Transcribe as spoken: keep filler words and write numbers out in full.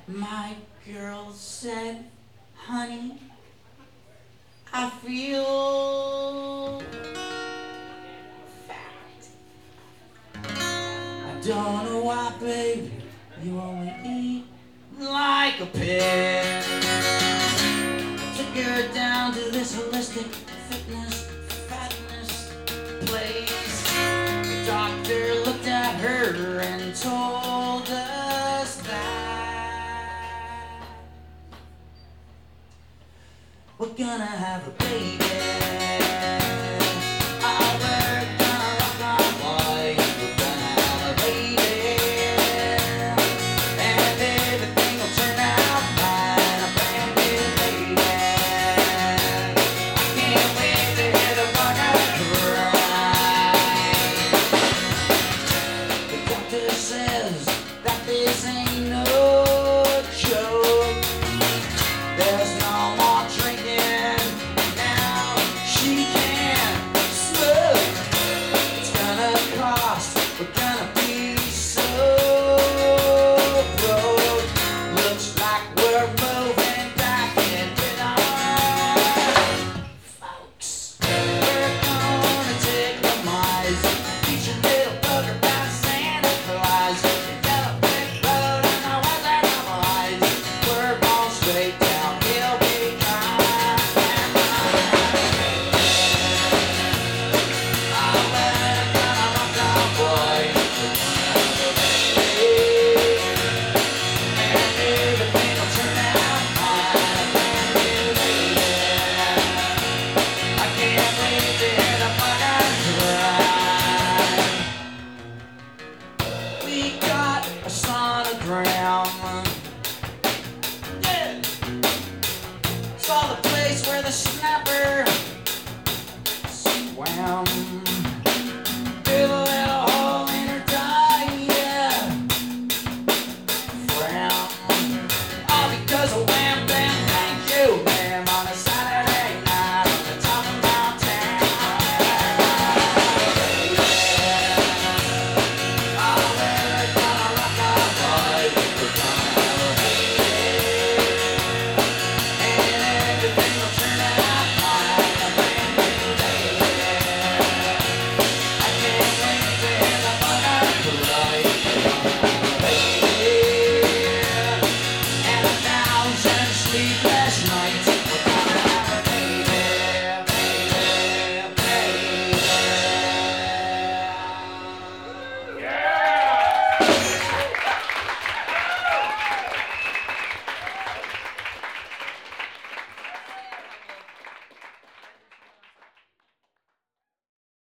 My girl said, honey, I feel fat. I don't know why, baby, you only eat like a pig. Took her down to this holistic fitness, fatness place. The doctor looked at her and told us that we're gonna have a baby.